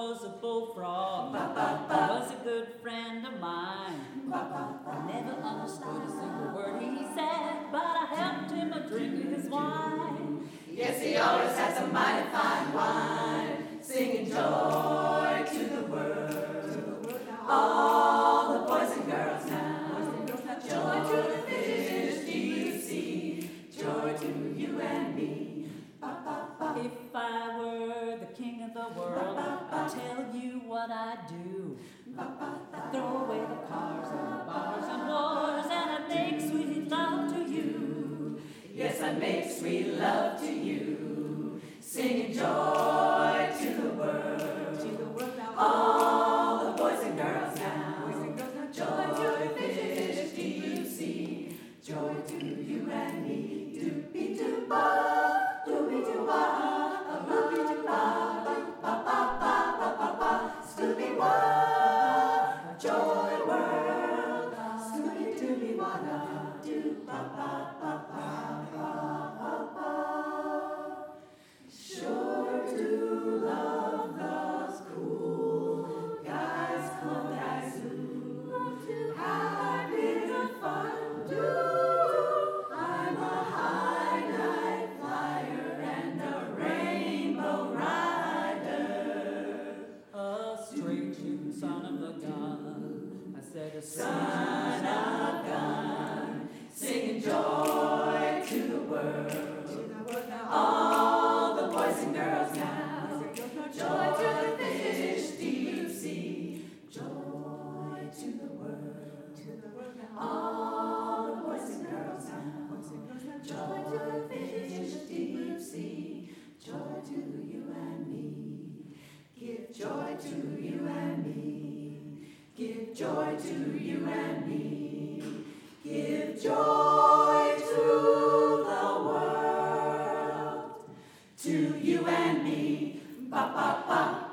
was a bullfrog. He was a good friend of mine. I never understood a single word he said, but I helped him a drink his wine. Yes, he always had some mighty fine wine, singing joy to the world. All the boys and girls now, joy to the fish, do you see? Joy to you and me. If I were the king of the world, I'd tell you what I'd do. I'd throw away the cars and the bars and wars, and I'd make sweet love to you. Yes, I make sweet love to you, singing joy to the world. All the boys and girls now, joy to the fish, do you see? Joy to you and me. Doopy-doo-ba, doopy-doo-ba, a boopy-doo-ba, ba-ba-ba-ba-ba-ba, Scooby-Wah, joy world, Scooby-Dooby-Wah, do-ba-ba-ba-ba-ba-ba. Sure to love those cool guys called guys who have been fun to. I'm a high night flyer and a rainbow rider, A straight shooting son of a gun. I said a son of gun, singing joy to the world. All the boys and girls now, joy to the fish, do you see? Joy to the world. All the boys and girls now, joy to the fish, do you see? Joy to you and me. Give joy to you and me. Give joy to you and me. Give joy to the world. To you and me. Ba ba ba.